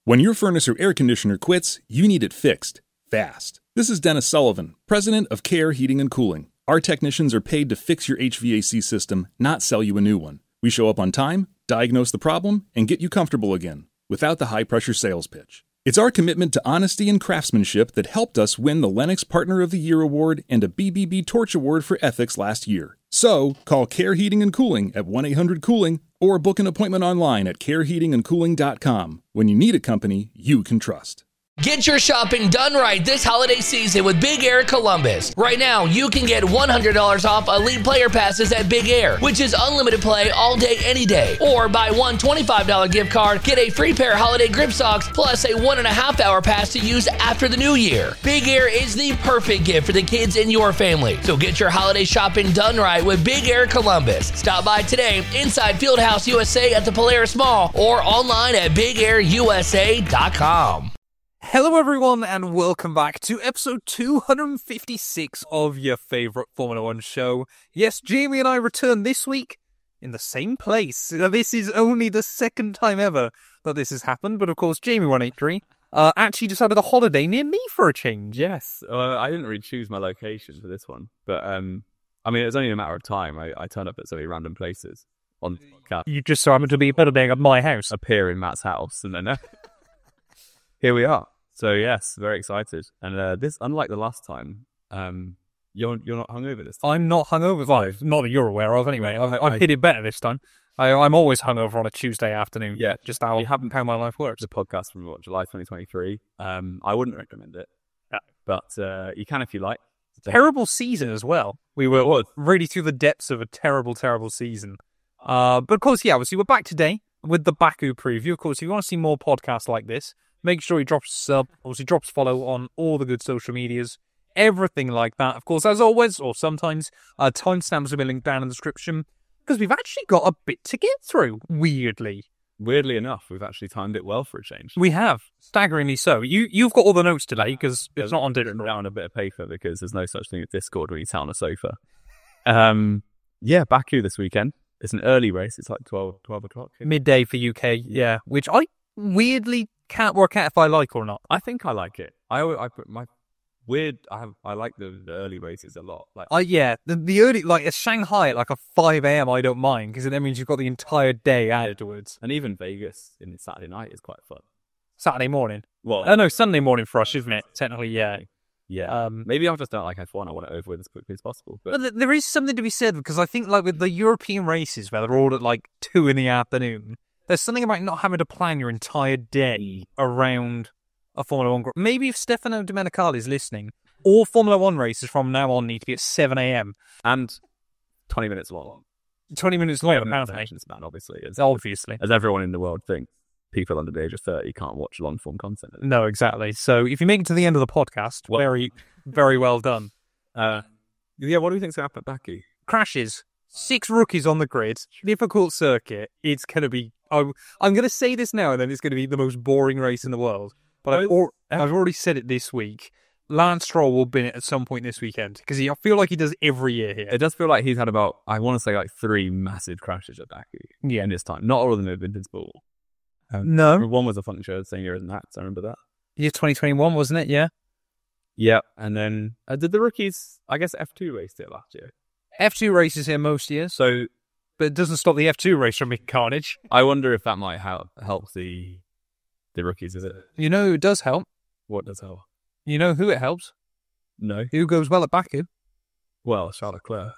When your furnace or air conditioner quits, you need it fixed, fast. This is Dennis Sullivan, president of Care Heating and Cooling. Our technicians are paid to fix your HVAC system, not sell you a new one. We show up on time, diagnose the problem, and get you comfortable again, without the high-pressure sales pitch. It's our commitment to honesty and craftsmanship that helped us win the Lennox Partner of the Year Award and a BBB Torch Award for Ethics last year. So, call Care Heating and Cooling at 1-800-COOLING or book an appointment online at careheatingandcooling.com. When you need a company you can trust. Get your shopping done right this holiday season with Big Air Columbus. Right now, you can get $100 off Elite Player Passes at Big Air, which is unlimited play all day, any day. Or buy one $25 gift card, get a free pair of holiday grip socks, plus a 1.5-hour pass to use after the new year. Big Air is the perfect gift for the kids in your family. So get your holiday shopping done right with Big Air Columbus. Stop by today inside Fieldhouse USA at the Polaris Mall or online at bigair.usa.com. Hello everyone and welcome back to episode 256 of your favourite Formula 1 show. Yes, Jamie and I return this week in the same place. This is only the second time ever that this has happened, but of course Jamie183 actually decided a holiday near me for a change. Yes, I didn't really choose my location for this one, but I mean it was only a matter of time. I turned up at so many random places on the podcast. You just so happened to be building at my house. Appear in Matt's house, and then here we are. So yes, very excited. And this, unlike the last time, you're not hungover this time. I'm not hungover. Well, not that you're aware of, anyway. I've hit it better this time. I'm always hungover on a Tuesday afternoon. Yeah, just how my life works. The podcast from July 2023. I wouldn't recommend it, but you can if you like. Terrible season as well. We were really through the depths of a terrible, terrible season. But of course, obviously we're back today with the Baku preview. Of course, if you want to see more podcasts like this, make sure you drop a sub, obviously drop a follow on all the good social medias, everything like that. Of course, as always, or sometimes, timestamps will be linked down in the description, because we've actually got a bit to get through, weirdly. Weirdly enough, we've actually timed it well for a change. We have, staggeringly so. You've got all the notes today, because it's not on digital. Down a bit of paper, because there's no such thing as Discord when you sit on a sofa. Baku this weekend. It's an early race. It's like 12 o'clock. Midday for UK, which I weirdly can't work out if I like or not. I think I like it. I put my weird. I like the early races a lot. Like, the early, like a Shanghai at like a 5 a.m. I don't mind, because that means you've got the entire day afterwards. And even Vegas in Saturday night is quite fun. Saturday morning. Well, no, Sunday morning for us, isn't it? Technically, yeah. Yeah. Maybe I just don't like F1. I want it over with as quickly as possible. But there is something to be said, because I think like with the European races where they're all at like 2 in the afternoon. There's something about not having to plan your entire day around a Formula 1 group. Maybe if Stefano Domenicali is listening, all Formula 1 races from now on need to be at 7 a.m. And 20 minutes long. 20 minutes long, apparently. Obviously. Obviously. As everyone in the world thinks, people under the age of 30 can't watch long-form content. No, exactly. So if you make it to the end of the podcast, very, very well done. What do you think is going to happen at Baku? Crashes. 6 rookies on the grid. Difficult circuit. It's going to be... I'm going to say this now, and then it's going to be the most boring race in the world. But I've already said it this week. Lance Stroll will win it at some point this weekend, because I feel like he does every year here. It does feel like he's had about, I want to say, like 3 massive crashes at Baku in this time. Not all of them have been invincible. No. One was a function same year as Max. I remember that. Year 2021, wasn't it? Yeah. Yeah. And then did the rookies, I guess F2 raced it last year. F2 races here most years. So, but it doesn't stop the F2 race from being carnage. I wonder if that might help the rookies, is it? You know who it does help? What does help? You know who it helps? No. Who goes well at Baku? Well, Charles Leclerc.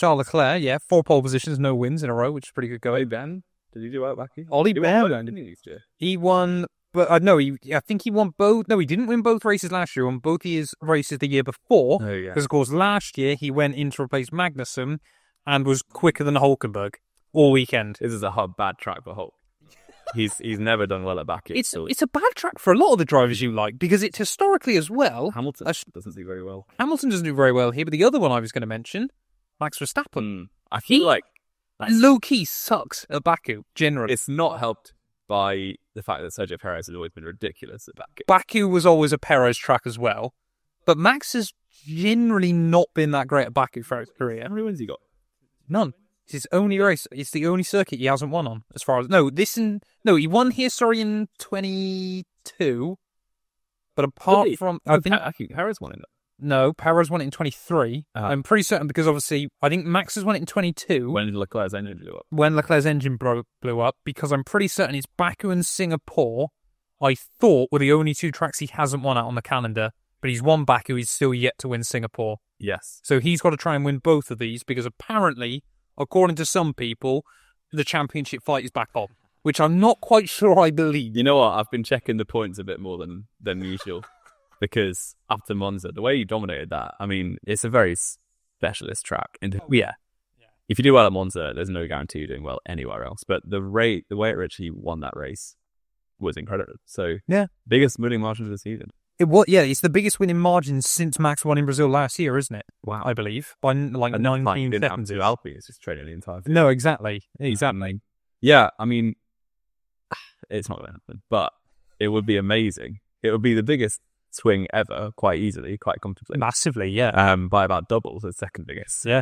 4 pole positions, no wins in a row, which is pretty good going. Ben, did he do well at Baku? Ollie Ben. Didn't he used to? He won, but I think he won both. No, he didn't win both races last year. He won both his races the year before. Oh, yeah. Because, of course, last year he went in to replace Magnussen and was quicker than Hulkenberg all weekend. This is a bad track for Hulk. He's never done well at Baku. It's a bad track for a lot of the drivers you like, because it's historically as well. Hamilton doesn't do very well. Hamilton doesn't do very well here, but the other one I was going to mention, Max Verstappen. I feel like low-key sucks at Baku, generally. It's not helped by the fact that Sergio Perez has always been ridiculous at Baku. Baku was always a Perez track as well, but Max has generally not been that great at Baku throughout his career. How many wins he got? None. It's his only race. It's the only circuit he hasn't won on, as far as... he won here, in 2010, 22, but apart from... I think Perez won it. No, Perez won it in 23. I'm pretty certain because obviously I think Max has won it in 22. When Leclerc's engine blew up. When Leclerc's engine blew up, because I'm pretty certain it's Baku and Singapore, I thought, were the only two tracks he hasn't won out on the calendar. But he's won Baku, he's still yet to win Singapore. Yes. So he's got to try and win both of these because apparently, according to some people, the championship fight is back on, which I'm not quite sure I believe. You know what? I've been checking the points a bit more than usual. Because after Monza, the way you dominated that, I mean, it's a very specialist track. And yeah, if you do well at Monza, there's no guarantee you're doing well anywhere else. But the way at which he won that race was incredible. So yeah, biggest winning margin of the season. It's the biggest winning margin since Max won in Brazil last year, isn't it? Wow, I believe by like 19 seconds. Alpine is just trailing the entire thing. No, exactly. Yeah, I mean, it's not going to happen, but it would be amazing. It would be the biggest swing ever, quite easily, quite comfortably, massively, yeah. By about double the second biggest. Yeah.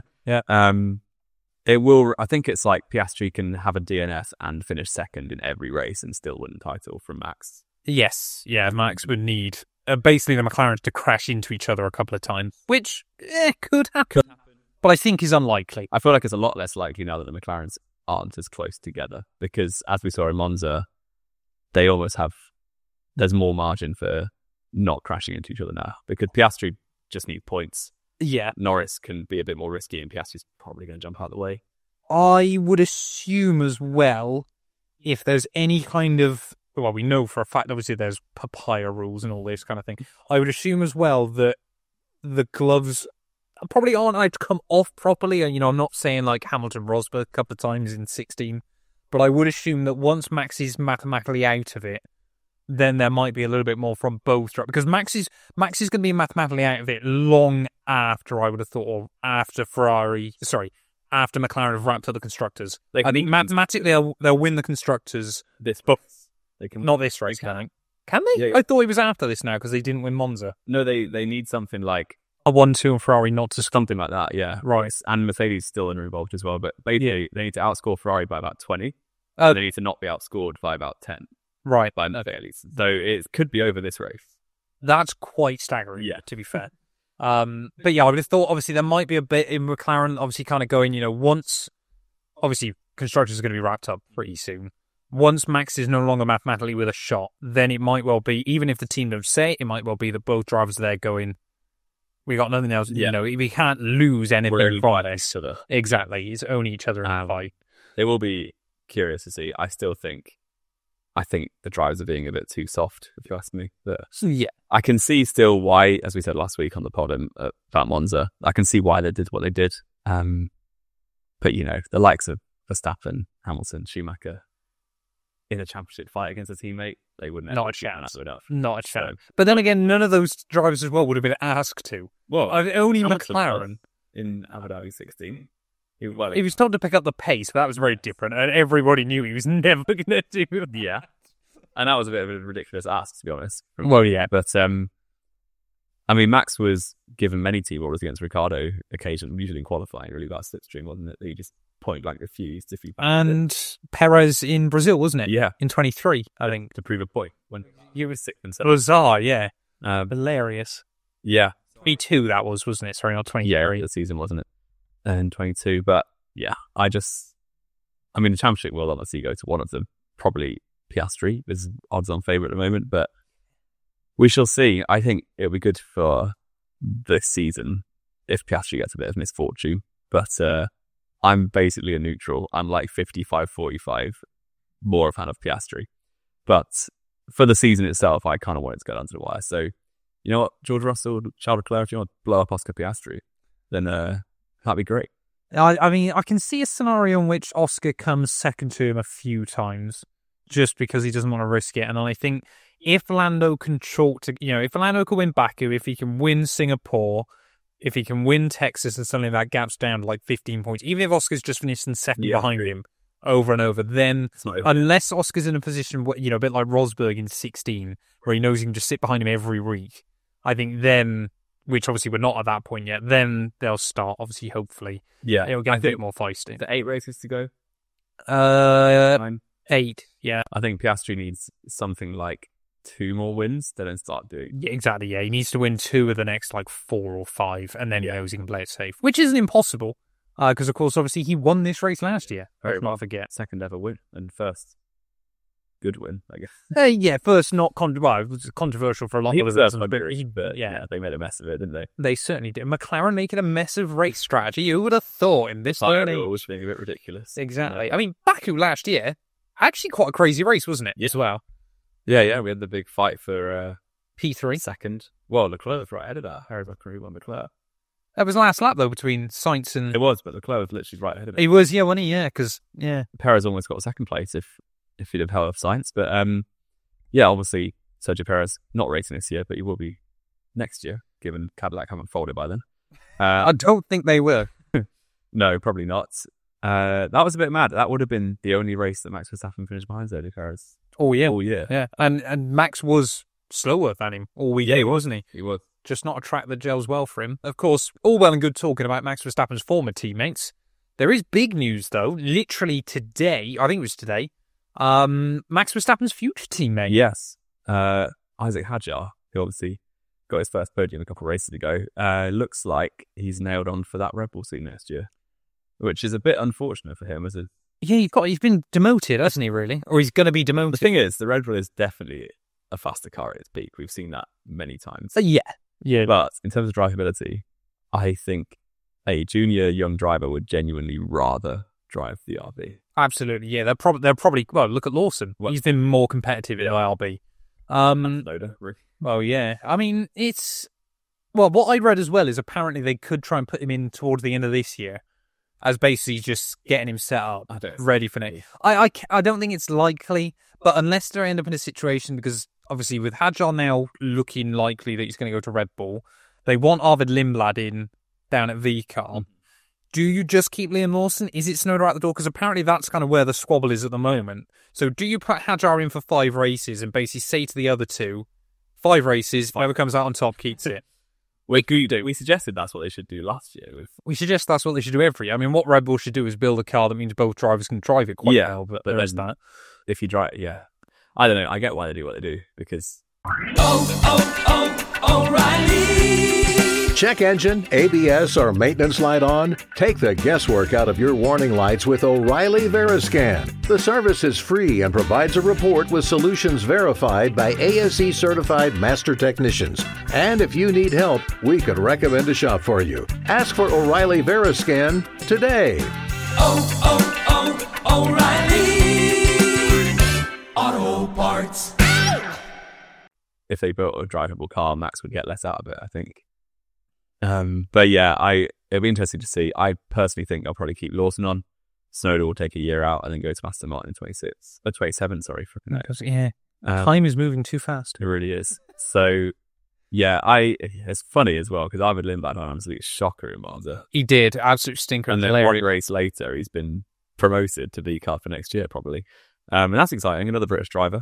It will. I think it's like Piastri can have a DNF and finish second in every race and still win the title from Max. Yes, yeah. Max would need basically the McLarens to crash into each other a couple of times, which could happen, but I think is unlikely. I feel like it's a lot less likely now that the McLarens aren't as close together because, as we saw in Monza, they almost have. There's more margin for not crashing into each other now because Piastri just needs points. Yeah. Norris can be a bit more risky and Piastri's probably going to jump out of the way. I would assume as well, if there's any kind of, well, we know for a fact, obviously there's papaya rules and all this kind of thing. I would assume as well that the gloves probably aren't allowed to come off properly. And, I'm not saying like Hamilton Rosberg a couple of times in 16, but I would assume that once Max is mathematically out of it, then there might be a little bit more from both drivers. Because Max is going to be mathematically out of it long after, I would have thought, or after after McLaren have wrapped up the constructors. I think mathematically they'll win the constructors. Not this race, can they? Yeah. I thought it was after this now because they didn't win Monza. No, they need something like a 1-2 and Ferrari not to something like that. Yeah, right. And Mercedes still involved as well, but basically they need to outscore Ferrari by about 20. They need to not be outscored by about 10. Right. By nothing at least. So it could be over this race. That's quite staggering, to be fair. But yeah, I would have thought, obviously, there might be a bit in McLaren, obviously, kind of going, once, obviously, constructors are going to be wrapped up pretty soon. Once Max is no longer mathematically with a shot, then it might well be, even if the team don't say it might well be that both drivers are there going, we got nothing else, we can't lose anything from this. Exactly. It's only each other in the fight. They will be curious to see. I think the drivers are being a bit too soft, if you ask me. Yeah. I can see still why, as we said last week on the pod about Monza, I can see why they did what they did. But, the likes of Verstappen, Hamilton, Schumacher, in a championship fight against a teammate, they wouldn't. Not a chance. Not a chance. But then again, none of those drivers as well would have been asked to. Well, only McLaren. In Abu Dhabi 16. He was told to pick up the pace, but that was very different. And everybody knew he was never going to do it. Yeah. And that was a bit of a ridiculous ask, to be honest. Well, yeah. But, Max was given many team orders against Ricciardo occasionally, usually in qualifying, really about slipstream, wasn't it? He just point blank refused if he Perez in Brazil, wasn't it? Yeah. In 23, I think. To prove a point. When he was 6th and 7th. Bizarre, yeah. Hilarious. Yeah. 22 that was, wasn't it? Sorry, not 23. Yeah, the season, wasn't it? And 22, but yeah, the championship will honestly go to one of them, probably Piastri is odds-on favourite at the moment, but we shall see. I think it'll be good for this season if Piastri gets a bit of misfortune, but I'm basically a neutral. I'm like 55-45, more a fan of Piastri, but for the season itself, I kind of want it to go down to the wire. So, you know what, George Russell, Charles Leclerc, if you want to blow up Oscar Piastri, then that'd be great. I can see a scenario in which Oscar comes second to him a few times just because he doesn't want to risk it. And I think if Lando can if Lando can win Baku, if he can win Singapore, if he can win Texas and suddenly that gap's down to like 15 points, even if Oscar's just finished in second behind him over and over, then unless Oscar's in a position where, a bit like Rosberg in 16, where he knows he can just sit behind him every week, I think then, which obviously we're not at that point yet, then they'll start, obviously, hopefully. Yeah. It'll get a bit more feisty. The 8 races to go? 8, yeah. I think Piastri needs something like 2 more wins, they don't start doing. Yeah, exactly. Yeah, he needs to win 2 of the next 4 or 5, and then he knows he can play it safe, which isn't impossible. Because of course, obviously, he won this race last year. Let's not forget. Second ever win and first good win, I guess. Yeah, first not well, it was controversial for a lot of But yeah, they made a mess of it, didn't they? they certainly did. McLaren making a mess of race strategy. Who would have thought in this early? Always being a bit ridiculous. Exactly. I mean, Baku last year, actually quite a crazy race, wasn't it? Yeah. As well. Yeah, we had the big fight for P3. second. Well, Leclerc was right ahead of that. Harry Baku won Leclerc. That was last lap, though, between Sainz and... It was, but Leclerc was literally right ahead of it. He was, wasn't he? Yeah, because, yeah. Perez almost got second place if he'd have held off Sainz. But yeah, obviously, Sergio Perez not racing this year, but he will be next year, given Cadillac haven't folded by then. I don't think they were. No, probably not. That was a bit mad. That would have been the only race that Max Verstappen finished behind Sergio Perez Oh, yeah. all year. Yeah, and Max was slower than him all weekend, wasn't he? He was. Just not a track that gels well for him. Of course, all well and good talking about Max Verstappen's former teammates. There is big news, though. Literally today, I think it was today, Max Verstappen's future teammate. Yes. Isaac Hadjar, who obviously got his first podium a couple of races ago, looks like he's nailed on for that Red Bull seat next year, which is a bit unfortunate for him. Yeah, he's been demoted, hasn't he, really? Or he's going to be demoted. The thing is, the Red Bull is definitely a faster car at its peak. We've seen that many times. Yeah. But in terms of drivability, I think a junior young driver would genuinely rather drive the RB. Absolutely, yeah. They're probably well, look at Lawson. He's been more competitive in RB. Loader, really. Well, yeah. I mean, what I read as well is apparently they could try and put him in towards the end of this year as basically just getting him set up, ready for next. I don't think it's likely, but unless they end up in a situation, because obviously with Hadjar now looking likely that he's going to go to Red Bull, they want Arvid Lindblad in down at VCAR. Do you just keep Liam Lawson? Is it Tsunoda out the door? Because apparently that's kind of where the squabble is at the moment. So do you put Hadjar in for 5 races and basically say to the other 2, 5 races, whoever comes out on top keeps it? We suggested that's what they should do last year. We suggest that's what they should do every year. I mean, what Red Bull should do is build a car that means both drivers can drive it quite well, but there is that. If you drive, I don't know. I get why they do what they do, because... O'Reilly! Check engine, ABS, or maintenance light on? Take the guesswork out of your warning lights with O'Reilly Veriscan. The service is free and provides a report with solutions verified by ASE certified master technicians. And if you need help, we could recommend a shop for you. Ask for O'Reilly Veriscan today. O'Reilly Auto Parts. If they built a drivable car, Max would get less out of it, I think. But yeah, it'll be interesting to see. I personally think they'll probably keep Lawson on. Tsunoda will take a year out and then go to Aston Martin in 27, sorry. Time is moving too fast. It really is. So, yeah, it's funny as well, because Arvid Lindblad had an absolute shocker in Monza. He did, absolute stinker. And then one race later, he's been promoted to VCAR for next year, probably. And that's exciting. Another British driver.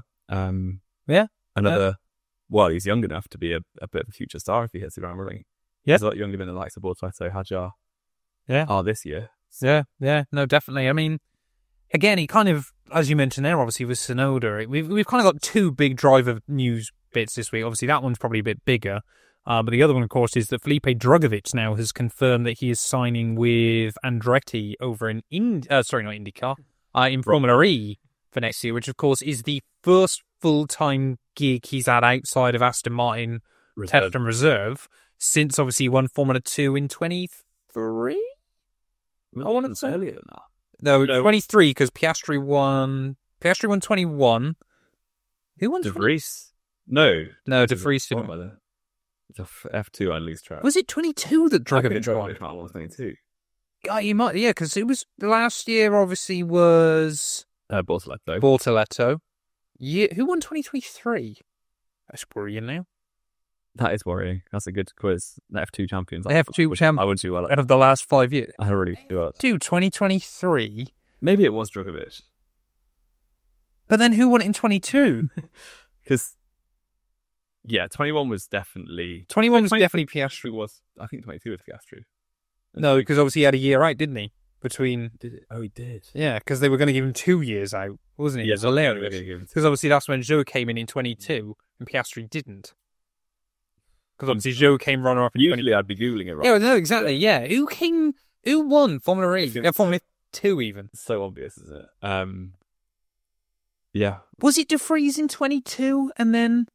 Well, he's young enough to be a bit of a future star if he hits the ground running. Yeah. He's a lot younger than the likes of Bortoleto, Hadjar are this year. Yeah, no, definitely. I mean, again, he kind of, as you mentioned there, obviously with Tsunoda, we've kind of got 2 big driver news bits this week. Obviously, that one's probably a bit bigger. But the other one, of course, is that Felipe Drugovich now has confirmed that he is signing with Andretti over in IndyCar, in Formula E for next year, which, of course, is the first full-time gig he's had outside of Aston Martin Test and Reserve since, obviously, he won Formula 2 in 23? I want to say earlier than that. No, 23, because Piastri won 21. Who won? De Vries? No, De Vries didn't. It's a F2 on loose track. Was it 22 that Drugovich won? I was 22. You might, because it was last year. Obviously, was Bortoleto. Yeah, who won 2023? That's worrying now. That is worrying. That's a good quiz. The F2 champions. They have 2 champions. I would do well out of the last 5 years. I really do well. Dude, 2023. Maybe it was Drugovich. But then who won it in 22? Because 21 was definitely... 21 was definitely Piastri. I think 22 was Piastri. No, because obviously he had a year out, didn't he? between. Did it? Oh, he did. Yeah, because they were going to give him 2 years out, wasn't it? Yeah, It was hilarious. they were gonna give him Because obviously that's when Zhou came in 22 and Piastri didn't. Because obviously Zhou came runner-up in 22. Usually I'd be Googling it right. Yeah, no, exactly. Yeah, who won Formula E? Yeah, Formula 2 even. It's so obvious, isn't it? Yeah. Was it De Vries in 22 and then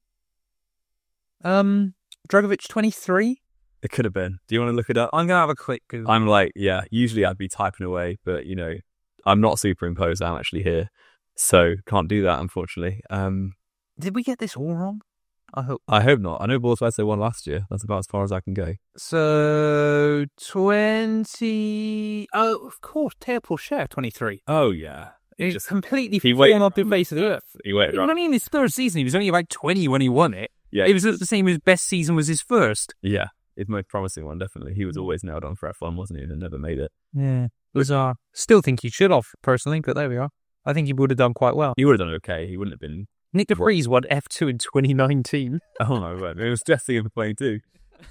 Dragovic 23? It could have been. Do you want to look it up? I'm going to have a quick Google. I'm like, yeah, usually I'd be typing away, but, I'm not superimposed. I'm actually here. So can't do that, unfortunately. Did we get this all wrong? I hope. I hope not. I know Bortoleto won last year. That's about as far as I can go. So, 20... Oh, of course, Théo Pourchaire, 23. Oh, yeah. He's just- completely he fallen waited- off the face of the earth. He waited I mean, in his third season, he was only about 20 when he won it. Yeah. It was the same as best season was his first. Yeah. His most promising one, definitely. He was always nailed on for F1, wasn't he? And never made it. Yeah. Bizarre. Still think he should have, personally, but there we are. I think he would have done quite well. He would have done okay. He wouldn't have been... Nick De Vries won F2 in 2019. Oh, my word. It was Jesse in the plane too.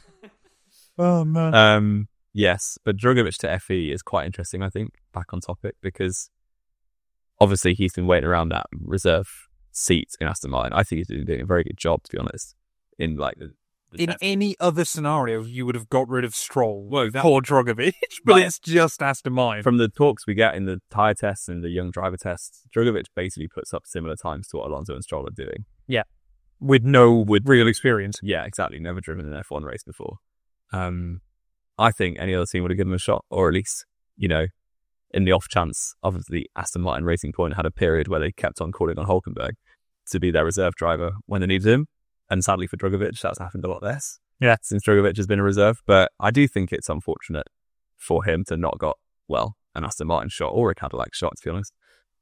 Oh, man. Yes, but Drugovich to FE is quite interesting, I think, back on topic, because obviously he's been waiting around that reserve seat in Aston Martin. I think he's been doing a very good job, to be honest, in like the In any other scenario, you would have got rid of Stroll Well, that- or Drogovic, but Like- it's just Aston Martin. From the talks we get in the tyre tests and the young driver tests, Drugovich basically puts up similar times to what Alonso and Stroll are doing. With no real experience. Yeah, exactly. Never driven an F1 race before. I think any other team would have given him a shot, or at least, in the off chance, obviously Aston Martin Racing Point had a period where they kept on calling on Hülkenberg to be their reserve driver when they needed him. And sadly for Drugovich, that's happened a lot less. Yeah. Since Drugovich has been a reserve. But I do think it's unfortunate for him to not got, an Aston Martin shot or a Cadillac shot, to be honest.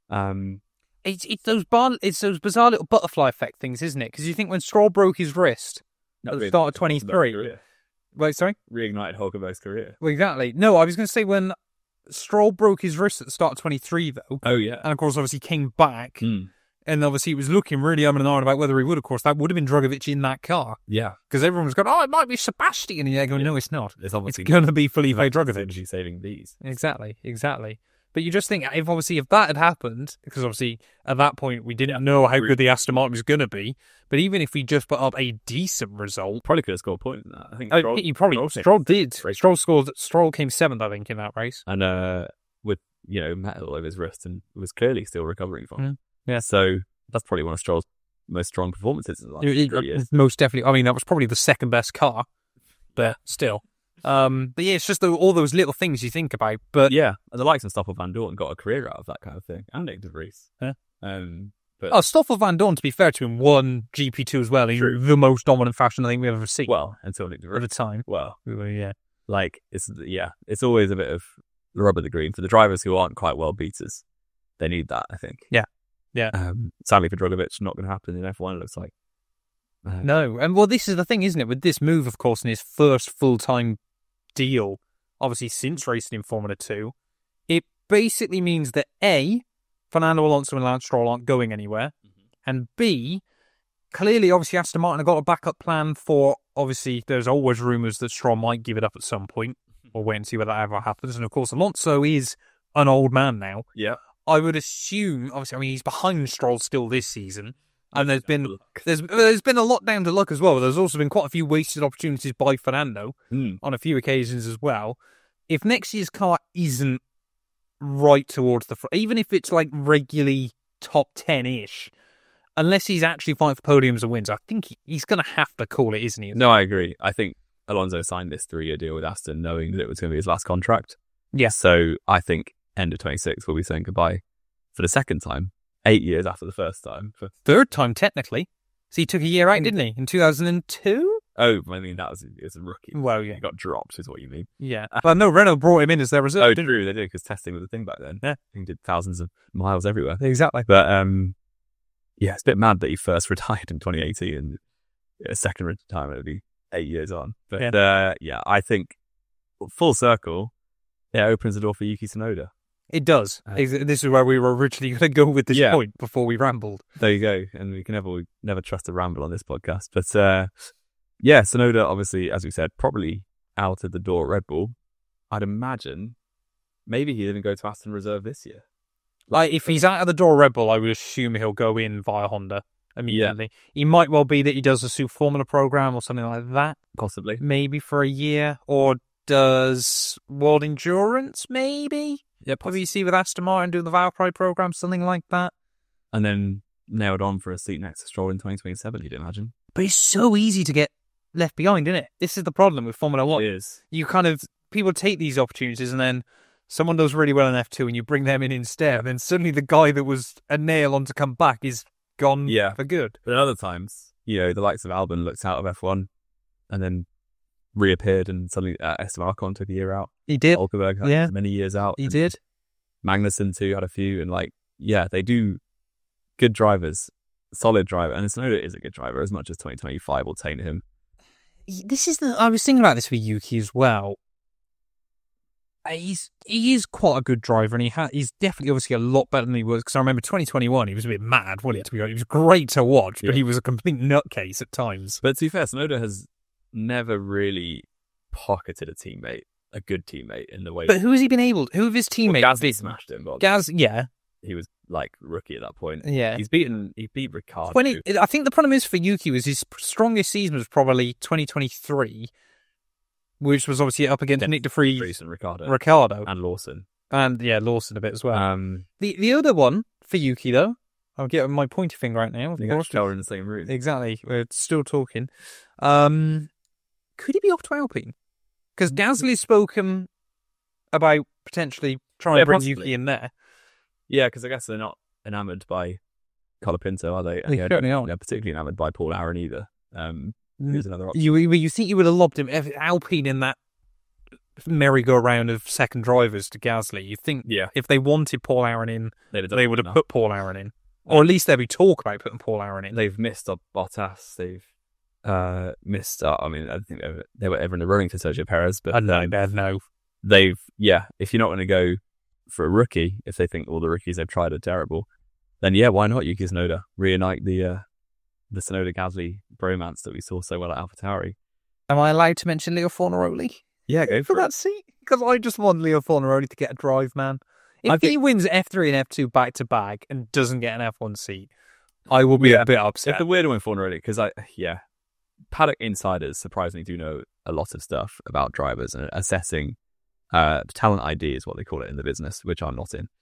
It's those bizarre little butterfly effect things, isn't it? Because you think when Stroll broke his wrist at the start of 23. Wait, sorry? Reignited Hülkenberg's career. Well, exactly. No, I was going to say when Stroll broke his wrist at the start of 23, though. Oh, yeah. And of course, obviously came back. And obviously, he was looking really and ahhing about whether he would, of course. That would have been Drugovich in that car. Yeah. Because everyone was going, it might be Sebastian. And you're going, no, it's not. It's obviously going to be Felipe Drugovich. energy saving these. Exactly. But you just think, if that had happened, because obviously at that point we didn't know how good the Aston Martin was going to be, but even if we just put up a decent result, Probably could have scored a point in that. I think Stroll did. Stroll came 7th, I think, in that race. And with metal over his wrist and was clearly still recovering from it. Yeah. So that's probably one of Stroll's most strong performances in the last 3 years. Most definitely. I mean, that was probably the second best car, but still. But yeah, it's just all those little things you think about. But Yeah, and the likes of Stoffel Van Dorn got a career out of that kind of thing, and Nick De Vries. Yeah. But Stoffel Van Dorn, to be fair to him, won GP2 as well in True. the most dominant fashion I think we've ever seen. well, until Nick De at the Vries. time. Well, Yeah. it's always a bit of the rub of the green for the drivers who aren't quite well beaters. They need that, I think. Yeah. Sadly for Drugovich, not going to happen in F1. It looks like. No, and this is the thing, isn't it? With this move, of course, in his first full-time deal, obviously since racing in Formula 2, it basically means that A, Fernando Alonso and Lance Stroll aren't going anywhere, and B, clearly, obviously, Aston Martin have got a backup plan for, obviously, there's always rumours that Stroll might give it up at some point. We'll wait and see whether that ever happens. And of course, Alonso is an old man now. Yeah. I would assume, obviously, he's behind Stroll still this season. And there's been a lot down to luck as well. There's also been quite a few wasted opportunities by Fernando on a few occasions as well. If next year's car isn't right towards the front, even if it's like regularly top 10-ish, unless he's actually fighting for podiums and wins, I think he's going to have to call it, isn't he? No, I agree. I think Alonso signed this 3-year deal with Aston knowing that it was going to be his last contract. Yeah. So I think end of 26 we'll be saying goodbye for the second time, 8 years after the first time. Third time, technically. So he took a year out, didn't he? In 2002? Oh, I mean, it was a rookie. Well, yeah. He got dropped, is what you mean. Yeah. But no, Renault brought him in as their reserve. Oh, didn't true, they did, because testing was a thing back then. Yeah. He did thousands of miles everywhere. they? Exactly. But, yeah, it's a bit mad that he first retired in 2018 and a second retirement would be 8 years on. But, yeah, I think full circle, it opens the door for Yuki Tsunoda. It does. This is where we were originally going to go with this point before we rambled. There you go. And we can never trust a ramble on this podcast. But, yeah, Tsunoda, obviously, as we said, probably out of the door at Red Bull. I'd imagine maybe he'll even go to Aston Reserve this year. Like, if he's out of the door Red Bull, I would assume he'll go in via Honda immediately. He might well be that he does a Super Formula program or something like that. Possibly. Maybe for a year. Or does World Endurance, maybe? Yeah, Probably you see with Aston Martin doing the Valkyrie program, something like that. And then nailed on for a seat next to Stroll in 2027, you'd imagine. But it's so easy to get left behind, isn't it? This is the problem with Formula One. It is. You kind of, people take these opportunities and then someone does really well in F2 and you bring them in instead. And then suddenly the guy that was a nail on to come back is gone for good. But at other times, the likes of Albon looked out of F1 and then reappeared and suddenly Esteban Ocon took a year out. He did. Hulkenberg had many years out. He did. Magnussen too had a few. And they do good drivers, solid driver. And Tsunoda is a good driver as much as 2025 will taint him. I was thinking about this for Yuki as well. He is quite a good driver, and he's definitely obviously a lot better than he was. Because I remember 2021, he was a bit mad, wasn't he? To be honest, he was great to watch, but he was a complete nutcase at times. But to be fair, Tsunoda has never really pocketed a good teammate in the way. But who has he been able? Who of his teammates? Gasly smashed him. Gaz, yeah. He was rookie at that point. Yeah. He beat Ricciardo. I think the problem is for Yuki was his strongest season was probably 2023, which was obviously up against Nick de Vries and Ricciardo. And Lawson. And Lawson a bit as well. The other one for Yuki, though, I'll get my pointy finger out now. You guys are in the same room. Exactly. We're still talking. Could he be off to Alpine? Because Gasly's spoken about potentially trying to bring Yuki in there. Yeah, because I guess they're not enamoured by Colapinto, are they? They certainly aren't. They're particularly enamoured by Paul Aaron either. Here's another option. You think you would have lobbed him Alpine in that merry-go-round of second drivers to Gasly? You think if they wanted Paul Aaron in, they would have put Paul Aaron in. Or at least there'd be talk about putting Paul Aaron in. They've missed Bottas. They've missed I think they were ever in the running to Sergio Perez, but no. They've if you're not going to go for a rookie, if they think all the rookies they've tried are terrible, then why not Yuki Tsunoda? Reunite the Tsunoda Gasly bromance that we saw so well at AlphaTauri. Am I allowed to mention Leo Fornaroli? Yeah, go for that seat? Because I just want Leo Fornaroli to get a drive, man. If he wins F3 and F2 back to back and doesn't get an F1 seat, I will be a bit upset. It's a weird one, Fornaroli, because Paddock insiders surprisingly do know a lot of stuff about drivers and assessing. Talent ID is what they call it in the business, which I'm not in.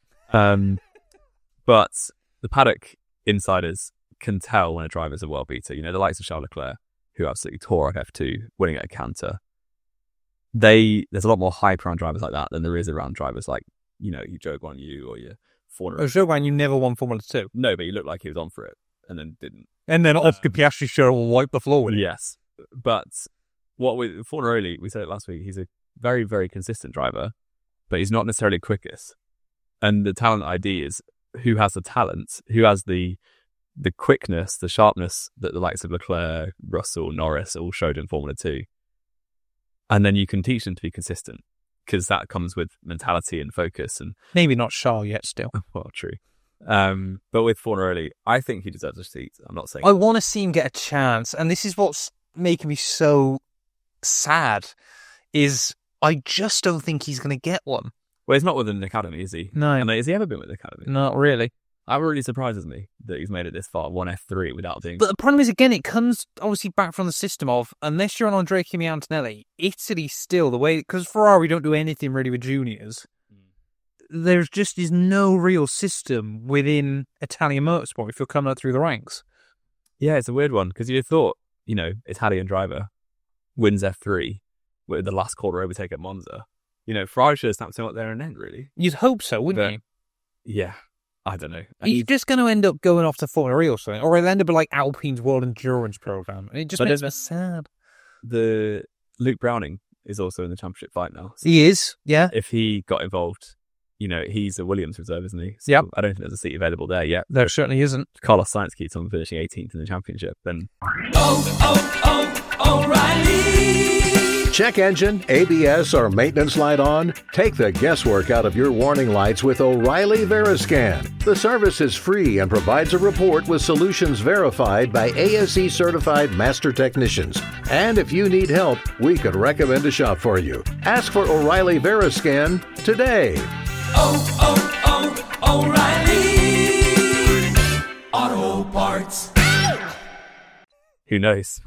But the Paddock insiders can tell when a driver's a world beater. The likes of Charles Leclerc, who absolutely tore up F2, winning at a canter. There's a lot more hype around drivers like that than there is around drivers like, your Zhou Guanyu or your Fornaroli. Zhou Guanyu never won Formula 2. No, but he looked like he was on for it and then didn't. And then Oscar Piastri sure will wipe the floor with it. Yes. But what with Fornaroli, we said it last week, he's a very, very consistent driver, but he's not necessarily quickest. And the talent ID is who has the talent, who has the quickness, the sharpness that the likes of Leclerc, Russell, Norris all showed in Formula 2. And then you can teach them to be consistent because that comes with mentality and focus. And maybe not Charles yet still. Well, true. But with Fornaroli, I think he deserves a seat. I'm not saying... I want to see him get a chance. And this is what's making me so sad, is I just don't think he's going to get one. Well, he's not with an academy, is he? No. And has he ever been with the academy? Not really. That really surprises me that he's made it this far, one F3 without being... But the problem is, again, it comes obviously back from the system of, unless you're on Andrea Kimi Antonelli, Italy still, the way... Because Ferrari don't do anything really with juniors. There just is no real system within Italian motorsport if you're coming up through the ranks. Yeah, it's a weird one, because you thought, Italian driver wins F3 with the last quarter overtake at Monza. Ferrari should have snapped him up there and then, really. You'd hope so, wouldn't you? Yeah. I don't know. He's just going to end up going off to Formula E or something, or he'll end up like Alpine's World Endurance program. And it just makes me sad. The Luke Browning is also in the championship fight now. So he is, yeah. If he got involved, he's a Williams reserve, isn't he? So yep. I don't think there's a seat available there yet. There certainly isn't. Carlos Sainz keeps on finishing 18th in the championship. Then O'Reilly. Check engine, ABS, or maintenance light on? Take the guesswork out of your warning lights with O'Reilly Veriscan. The service is free and provides a report with solutions verified by ASE certified master technicians. And if you need help, we could recommend a shop for you. Ask for O'Reilly Veriscan today. O'Reilly Auto Parts. Who knows?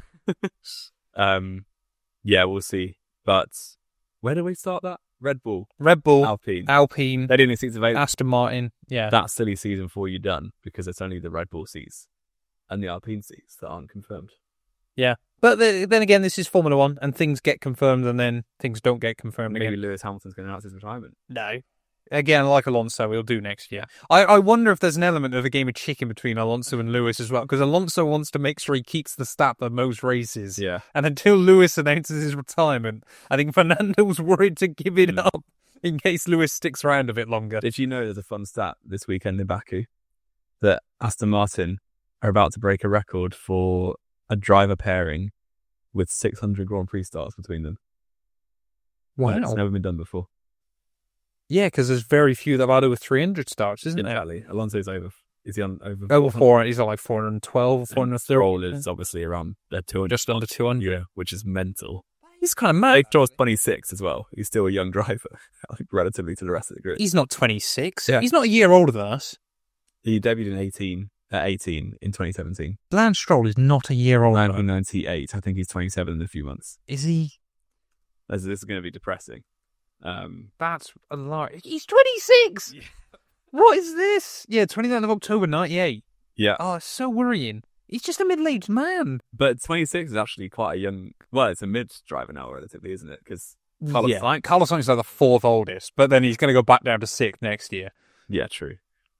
Yeah, we'll see. But where do we start that? Red Bull, Alpine, They didn't seats available. Aston Martin. Yeah. That silly season for you done because it's only the Red Bull seats and the Alpine seats that aren't confirmed. Yeah. But then again, this is Formula One, and things get confirmed, and then things don't get confirmed Maybe again. Lewis Hamilton's going to announce his retirement. No. Again, like Alonso, he'll do next year. I wonder if there's an element of a game of chicken between Alonso and Lewis as well, because Alonso wants to make sure he keeps the stat of most races. Yeah. And until Lewis announces his retirement, I think Fernando's worried to give it up in case Lewis sticks around a bit longer. Did you know there's a fun stat this weekend in Baku that Aston Martin are about to break a record for a driver pairing with 600 Grand Prix starts between them? Wow. It's never been done before. Yeah, because there's very few that have had over 300 starts, isn't there? Exactly. Alonso's over. Is he on over? Over 400. He's like 412, 430. Stroll is obviously around 200. Just under 200. Yeah, which is mental. He's kind of mad. Like Stroll's 26 as well. He's still a young driver, like, relatively to the rest of the grid. He's not 26. Yeah. He's not a year older than us. He debuted at 18 in 2017. Lance Stroll is not a year older. 1998. I think he's 27 in a few months. Is he? This is going to be depressing. That's a lot. He's 26. Yeah. What is this? Yeah, 29th of October, 98. Yeah. Oh, it's so worrying. He's just a middle-aged man. But 26 is actually quite a young... Well, it's a mid-driver now, relatively, isn't it? Because Carlos Sainz is like the fourth oldest, but then he's going to go back down to sixth next year. Yeah, true.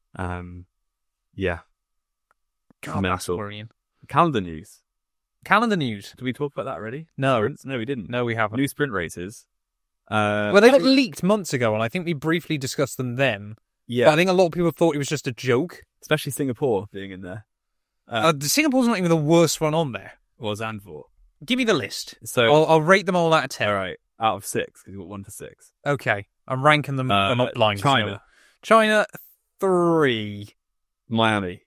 Yeah. God, that's worrying. Calendar news. Did we talk about that already? No. Sprints? No, we didn't. No, we haven't. New sprint races. Well, they got leaked months ago, and I think we briefly discussed them then. Yeah. But I think a lot of people thought it was just a joke. Especially Singapore being in there. Singapore's not even the worst one on there. Or Zandvoort. Give me the list. So I'll rate them all out of 10. All right. Out of 6, because you've got 1 to 6. Okay. I'm ranking them up lines. China. China, 3. Miami.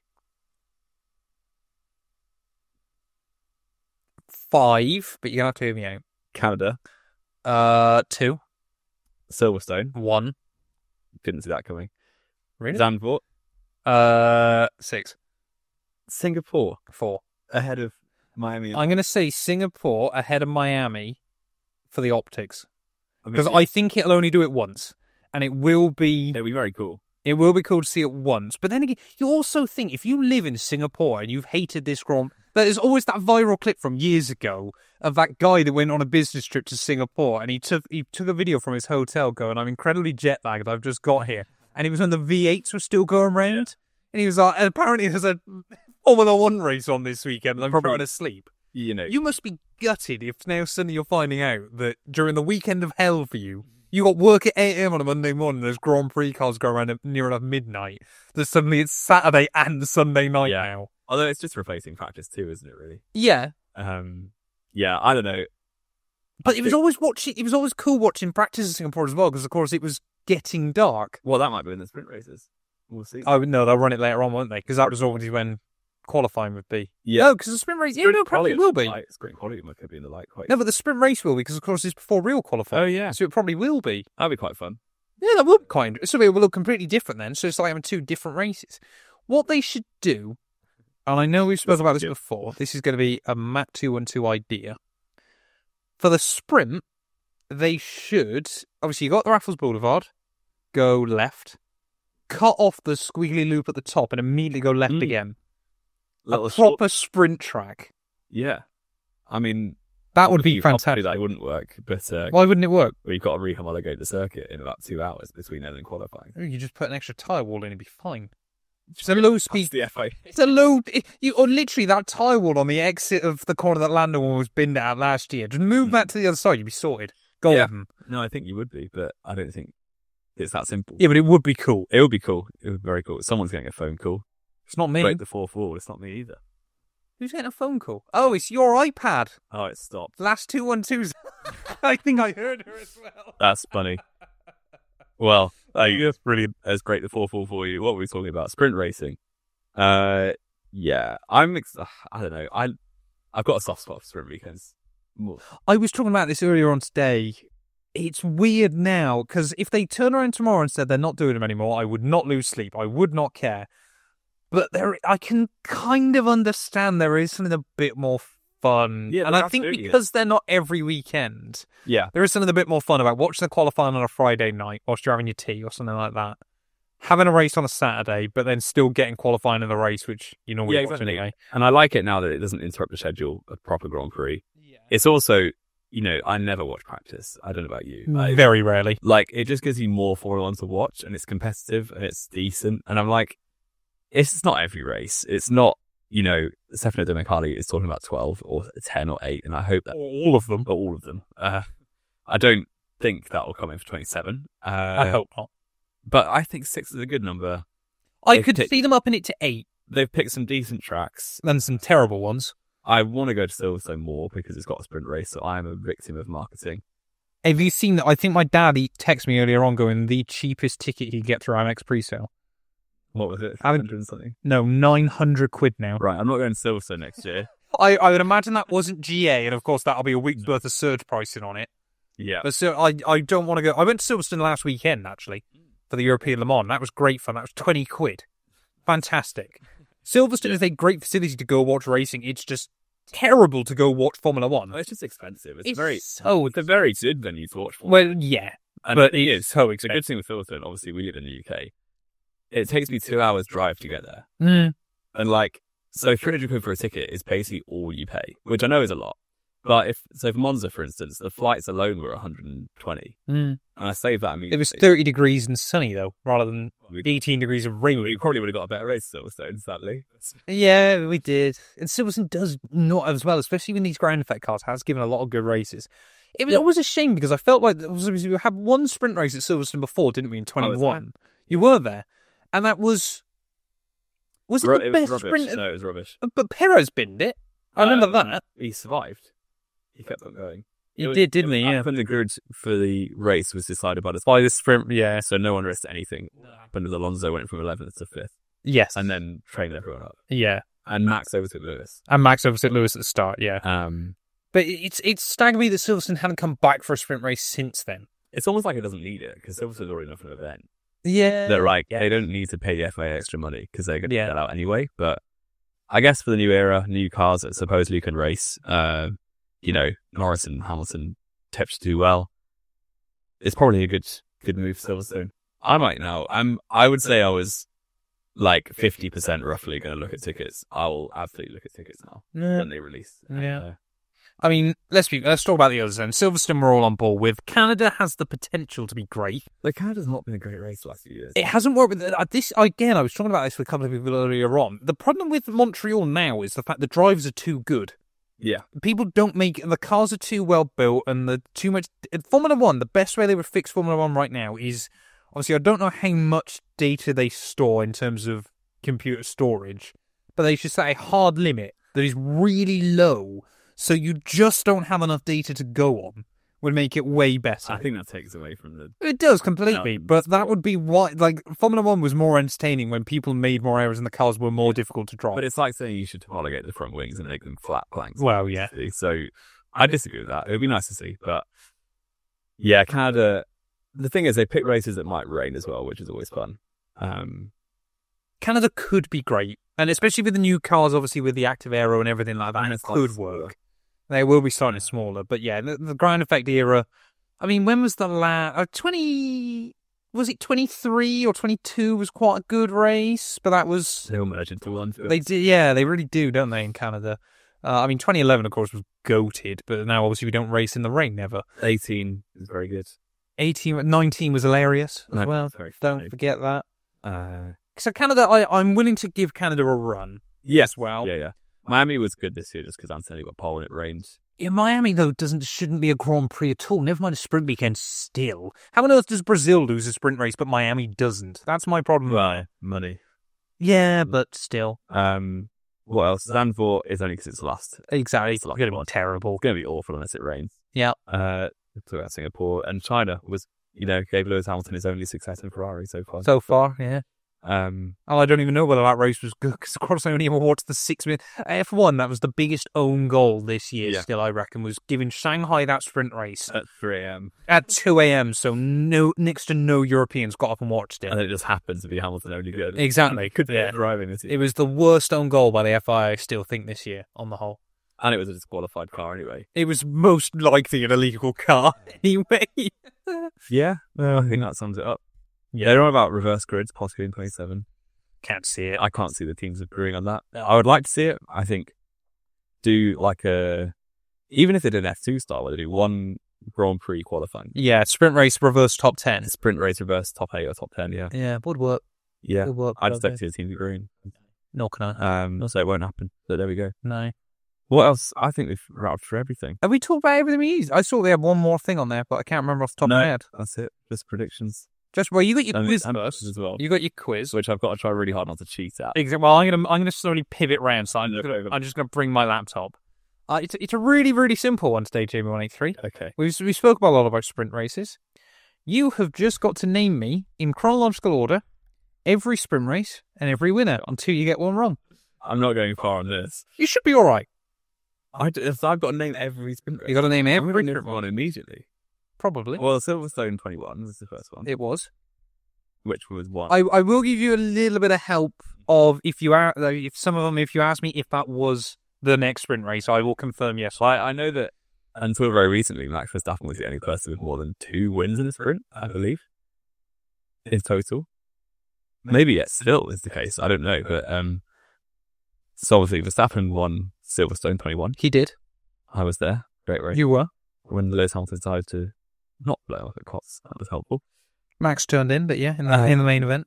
5, but you're going to have to hear me out. Canada. 2. Silverstone. 1. Didn't see that coming. Really? Zandvoort. 6. Singapore. 4. Ahead of Miami. I'm going to say Singapore ahead of Miami for the optics. Because mean, I think it'll only do it once. And it will be... It'll be very cool. It will be cool to see it once. But then again, you also think, if you live in Singapore and you've hated this Grand... There's always that viral clip from years ago of that guy that went on a business trip to Singapore, and he took a video from his hotel going, I'm incredibly jet lagged, I've just got here. And it was when the V8s were still going round. And he was like, and apparently there's a Formula One race on this weekend, and I'm trying to sleep. You know. You must be gutted if now suddenly you're finding out that during the weekend of hell for you, you got work at 8 a.m. on a Monday morning, there's Grand Prix cars go around at near enough midnight, that suddenly it's Saturday and Sunday night now. Although it's just replacing practice too, isn't it, really? Yeah. Yeah, I don't know. But it was always cool watching practice in Singapore as well, because of course it was getting dark. Well, that might be in the sprint races. We'll see. Oh, no, they'll run it later on, won't they? Because that was always when qualifying would be. Yeah. No, because the sprint race, probably will be. Sprint quality could be in the light quite. No, but the sprint race will be, because of course it's before real qualifying. Oh, yeah. So it probably will be. That'd be quite fun. Yeah, that would be quite interesting. So it will look completely different then. So it's like having 2 different races. What they should do, and I know we've spoken about this before, this is going to be a Matt 212 idea. For the sprint, they should, obviously you got the Raffles Boulevard, go left, cut off the squiggly loop at the top and immediately go left again. A proper sprint track. Yeah. I mean, that would be fantastic. That wouldn't work, but why wouldn't it work? Well, you've got to rehomologate the circuit in about 2 hours between then and qualifying. You just put an extra tyre wall in, it'd be fine. It's a low speed. The FA. It's a low. Or literally that tyre wall on the exit of the corner that Lando was binned out last year. Just move that to the other side, you'd be sorted. Golden. Yeah. No, I think you would be, but I don't think it's that simple. Yeah, but it would be cool. It would be cool. It would be very cool. Someone's getting a phone call. It's not me. Break the 4th wall. It's not me either. Who's getting a phone call? Oh, it's your iPad. Oh, it stopped. Last 212's I think I heard her as well. That's funny. Well, That's brilliant. Let's break the fourth wall for you. What were we talking about? Sprint racing. Yeah, I don't know. I've got a soft spot for sprint weekends. I was talking about this earlier on today. It's weird now, because if they turn around tomorrow and said they're not doing them anymore, I would not lose sleep. I would not care. But I can kind of understand there is something a bit more fun. Yeah, and I think because they're not every weekend, there is something a bit more fun about watching the qualifying on a Friday night whilst you're having your tea or something like that. Having a race on a Saturday, but then still getting qualifying in the race, which you know we watch anyway. And I like it now that it doesn't interrupt the schedule of proper Grand Prix. Yeah. It's also, I never watch practice. I don't know about you. Very rarely. Like, it just gives you more Formula One to watch, and it's competitive, and it's decent. And I'm like, it's not every race. It's not, Stefano Domenicali is talking about 12 or 10 or 8, and I hope that... All of them. All of them. I don't think that will come in for 27. I hope not. But I think 6 is a good number. I could see them upping it to 8. They've picked some decent tracks. And some terrible ones. I want to go to Silverstone more because it's got a sprint race, so I am a victim of marketing. Have you seen that? I think my dad, he texted me earlier on going, the cheapest ticket he'd get through Amex pre-sale. What was it? 100 and something? No, 900 quid now. Right, I'm not going to Silverstone next year. I would imagine that wasn't GA, and of course that'll be a week's worth of surge pricing on it. Yeah. But so I don't want to go. I went to Silverstone last weekend, actually, for the European Le Mans. That was great fun. That was 20 quid. Fantastic. Silverstone is a great facility to go watch racing. It's just terrible to go watch Formula One. It's just expensive. It's a very good venue to watch Formula Well, yeah. And but it it's so It's a good thing with Silverstone. Obviously, we live in the UK. It takes me 2 hours drive to get there. Mm. And so 300 quid for a ticket is basically all you pay, which I know is a lot. But for Monza, for instance, the flights alone were 120. Mm. And I saved that immediately. It was 30 degrees and sunny, though, rather than 18 degrees of rain. We probably would have got a better race at Silverstone, sadly. Yeah, we did. And Silverstone does not as well, especially when these ground effect cars has given a lot of good races. It was always a shame because I felt like we had one sprint race at Silverstone before, didn't we, in 21? You were there. And that was it the best sprint? No, it was rubbish. But Perez binned it. I remember that. He survived. He kept on going. He did, didn't he? Yeah. When the grid for the race was decided by the sprint, yeah. So no one risked anything. But Alonso went from 11th to 5th. Yes. And then trained everyone up. Yeah. And Max overtook Lewis. And Max overtook Lewis at the start, yeah. But it's staggered me that Silverstone hadn't come back for a sprint race since then. It's almost like it doesn't need it because Silverstone's already enough of an event. Yeah. They're like, they don't need to pay the FIA extra money because they're going to get that out anyway. But I guess for the new era, new cars that supposedly can race, Norris and Hamilton tipped to do well. It's probably a good move for Silverstone. I might now. I would say I was 50% roughly going to look at tickets. I will absolutely look at tickets now when they release. Yeah. I mean, let's talk about the others then. Silverstone we're all on board with. Canada has the potential to be great. Canada's not been a great race the last few years. It hasn't worked with this. Again, I was talking about this with a couple of people earlier on. The problem with Montreal now is the fact the drivers are too good. Yeah. People don't the cars are too well built and the too much. Formula One, the best way they would fix Formula One right now is, obviously, I don't know how much data they store in terms of computer storage, but they should set a hard limit that is really low. So you just don't have enough data to go on would make it way better. I think that takes away from the... It does, completely. But that would be why... Formula One was more entertaining when people made more errors and the cars were more difficult to drive. But it's like saying you should homologate the front wings and make them flat planks. Well, yeah. So I disagree with that. It would be nice to see. But yeah, Canada... The thing is, they pick races that might rain as well, which is always fun. Canada could be great. And especially with the new cars, obviously, with the active aero and everything like that, and it could work. They will be starting smaller. But yeah, the ground effect era, I mean, when was the last... 20... Was it 23 or 22 was quite a good race? But that was... They'll merge into one. They do, yeah, they really do, don't they, in Canada? 2011, of course, was goated. But now, obviously, we don't race in the rain, never. 18 is very good. 19 was hilarious as well. Don't forget that. So Canada, I'm willing to give Canada a run. Yes. As well. Yeah. Miami was good this year just because Anthony got pole and it rained. Yeah, Miami, though, shouldn't be a Grand Prix at all. Never mind a sprint weekend still. How on earth does Brazil lose a sprint race, but Miami doesn't? That's my problem. Right. Money. Yeah, but still. What else? Zandvoort is only because it's last. Exactly. It's It's going to be terrible. It's going to be awful unless it rains. Yeah. Talk about Singapore and China was, gave Lewis Hamilton his only success in Ferrari so far. So far, yeah. Um, I don't even know whether that race was good because, of course, I only ever watched the 6 minutes. F1, that was the biggest own goal this year, Yeah. still, I reckon, was giving Shanghai that sprint race at 3 a.m. at 2 a.m. So next to no Europeans got up and watched it. And it just happened to be Hamilton only good. Exactly. Could be Yeah. driving this year. It was the worst own goal by the FIA, I still think, this year, on the whole. And it was a disqualified car anyway. It was most likely an illegal car, anyway. Yeah, well, I think that sums it up. Yeah, they're on about reverse grids, possibly in 27. Can't see it. I can't see the teams agreeing on that. I would like to see it. I think do like even if they did an F2 style, where they do one Grand Prix qualifying, Yeah, sprint race, reverse top 10. sprint race, reverse top 8 or top 10. Yeah, Yeah, would work. yeah. Would work. I just don't see the teams agreeing. No, can I? So it won't happen. So there we go. No. What else? I think we've routed for everything. Have we talked about everything we used? I saw they had one more thing on there, but I can't remember off the top of my head. That's it. Just predictions. Just, well, you got your And- quiz and first. as well. You got your quiz. Which I've got to try really hard not to cheat at. Exactly. Well, I'm gonna slowly pivot round, so I'm just gonna bring my laptop. It's a really, really simple one today, Jamie 183. Okay. We spoke about a lot about sprint races. You have just got to name me in chronological order every sprint race and every winner until you get one wrong. I'm not going far on this. You should be all right. I've got to name every sprint race. You got to name I'm every going to sprint name one immediately. Probably. Well, Silverstone 21 was the first one, It was. which was one. I will give you a little bit of help of if you are if some of them if you ask me if that was the next sprint race, I will confirm yes. I know that until very recently, Max Verstappen was the only person with more than 2 wins in a sprint, I believe, in total. Maybe it still is the case. I don't know, but so obviously Verstappen won Silverstone 21. He did. I was there. Great race. You were. When Lewis Hamilton decided to not blow off at Cots, that was helpful. Max turned in, but yeah, in the main event.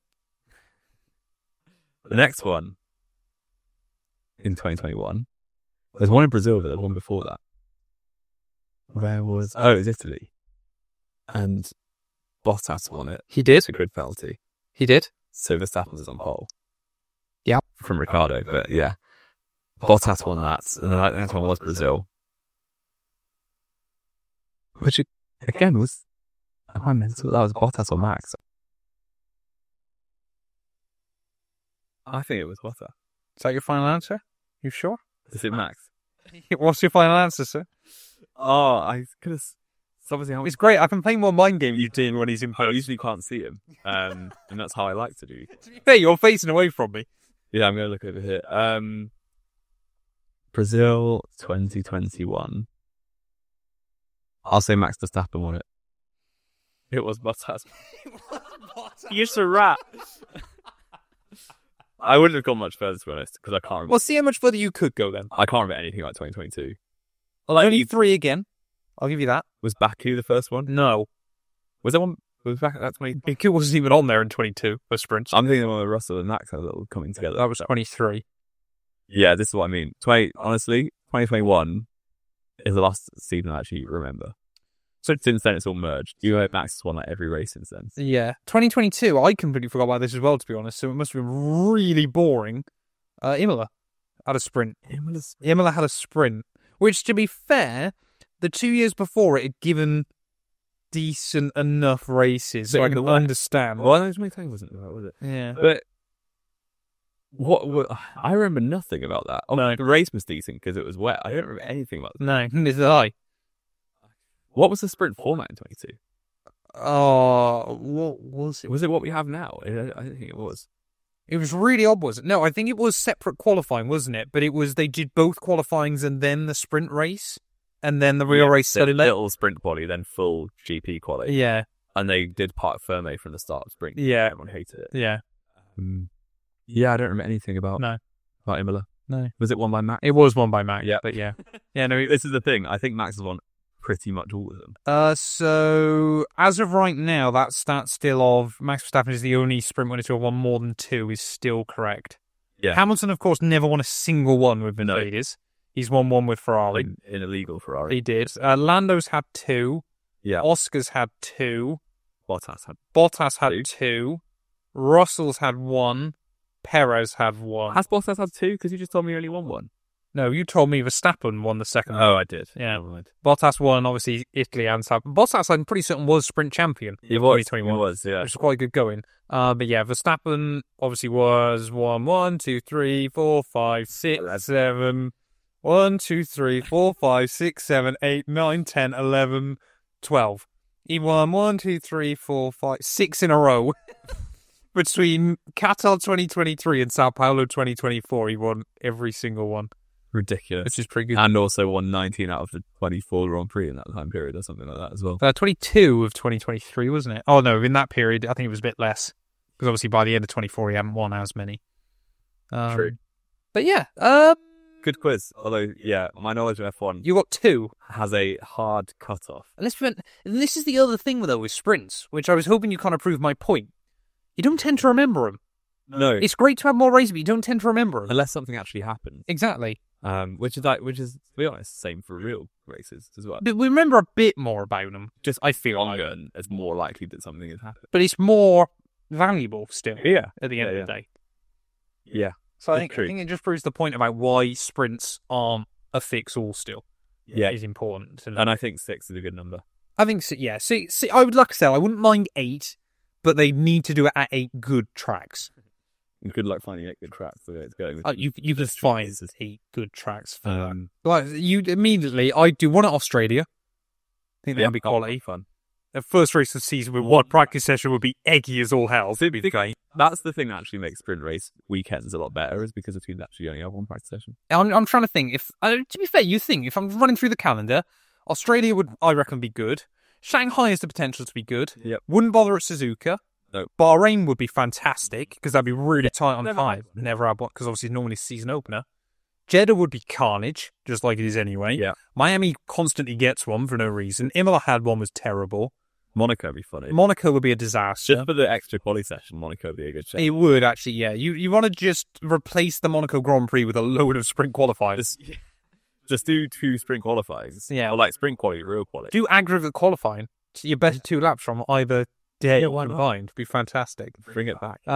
The next one in 2021, there's one in Brazil, but there's one before that. Where was? Oh, it was Italy, and Bottas won it. He did. It's a grid penalty. He did. So Verstappen was on pole. Yep. From Ricciardo, but yeah, Bottas won that, and the next one was Brazil, which again was. Am I mental? That was Bottas or Max. I think it was Bottas. Is that your final answer? You sure? Is it Max? What's your final answer, sir? Oh, I could have. It's obviously how It's great. I can play more mind game you do when he's in I post. usually can't see him, and that's how I like to do. Hey, you're facing away from me. Yeah, I'm going to look over here. Brazil 2021. I'll say Max Verstappen won it. It was Bottas. You're just a rat. I wouldn't have gone much further, to be honest, because I can't remember. Well, see how much further you could go then. I can't remember anything about 2022. Well, only 3 again. I'll give you that. Was Baku the first one? No. Was there one? Was Baku that 20? It wasn't even on there in 22 for sprints. I'm thinking the one with Russell and Max had a little coming together. That was 23. Yeah, this is what I mean. Honestly, 2021 is the last season I actually remember. So since then, it's all merged. You know, Max has won like every race since then. Yeah. 2022, I completely forgot about this as well, to be honest. So it must have been really boring. Imola had a sprint. Imola had a sprint, which, to be fair, the 2 years before it had given decent enough races, so I can understand. Well, I know 2020 wasn't right, was it? Yeah. But what I remember nothing about that. Oh, No. the race was decent because it was wet. I don't remember anything about that. No, neither did I. What was the sprint format in 22? Oh, what was it? Was it what we have now? I don't think it was. It was really odd, was it? No, I think it was separate qualifying, wasn't it? But it was, they did both qualifyings and then the sprint race, and then the real race started later. Little sprint quali, then full GP quali. Yeah, And they did Parc Fermé from the start of sprint. Yeah. Everyone hated it. yeah. Yeah, I don't remember anything about Imola. No. Was it won by Max? It was won by Max, Yeah. but yeah. Yeah, no. This is the thing. I think Max has won pretty much all of them. So, as of right now, that stat still of Max Verstappen is the only sprint winner to have won more than 2 is still correct. Yeah. Hamilton, of course, never won a single one with Mercedes. He's won one with Ferrari. In a legal Ferrari. He did. Lando's had 2. Yeah. Oscar's had 2. Bottas had Bottas had Two. 2. Russell's had 1. Perez had one. Has Bottas had 2? Because you just told me he only won 1. No, you told me Verstappen won the second one. Oh, I did. Yeah. Never mind. Bottas won, obviously, Italy and South. Bottas, I'm pretty certain, was sprint champion. He was. 2021. He was, yeah. Which is quite good going. But yeah, Verstappen obviously was 1, 2, 3, 4, 5, 6, 7. 1, 2, 3, 4, 5, 6, 7, 8, 9, 10, 11, 12. He won 1, 2, 3, 4, 5, 6 in a row. Between Qatar 2023 and Sao Paulo 2024, he won every single one. Ridiculous. Which is pretty good. And also won 19 out of the 24 Grand Prix in that time period or something like that as well. 22 of 2023, wasn't it? Oh, no, in that period, I think it was a bit less. Because obviously by the end of 24, he hadn't won as many. True. But yeah, good quiz. Although, yeah, my knowledge of F1 you got 2. has a hard cutoff. And this is the other thing, though, with sprints, which I was hoping you kind of proved my point. You don't tend to remember them. No. It's great to have more races, but you don't tend to remember them. Unless something actually happens. Exactly. Which is, to be honest, same for real races as well. But we remember a bit more about them. Just, I feel like. Longer, and it's more likely that something has happened. But it's more valuable still. Yeah. At the end of the day. Yeah. So I think it just proves the point about why sprints aren't a fix-all still. Yeah. Is important. And I think 6 is a good number. I think, yeah. See, I would like to say, I wouldn't mind 8, but they need to do it at 8 good tracks. Good luck finding 8 good tracks the way it's going. You can find 8 good tracks for that. Well, you immediately, I do one at Australia. I think that'd be quality. Fun. The first race of the season with one practice session would be eggy as all hell. It'd be great. That's the thing that actually makes sprint race weekends a lot better, is because the teams actually only have one practice session. I'm trying to think. If to be fair, you think if I'm running through the calendar, Australia would, I reckon, be good. Shanghai has the potential to be good. Yep. Wouldn't bother at Suzuka. No. Bahrain would be fantastic because that'd be really tight on Never 5. Never had one because obviously normally season opener. Jeddah would be carnage, just like it is anyway. Yeah. Miami constantly gets one for no reason. Imola had one, was terrible. Monaco would be funny. Monaco would be a disaster. Just for the extra quali session, Monaco would be a good show. It would actually, yeah. You want to just replace the Monaco Grand Prix with a load of sprint qualifiers. Just do 2 sprint qualifiers. Yeah. Or like sprint quality, real quality. Do aggregate qualifying. So your best 2 laps from either day why not? combined. Be fantastic. Bring it back.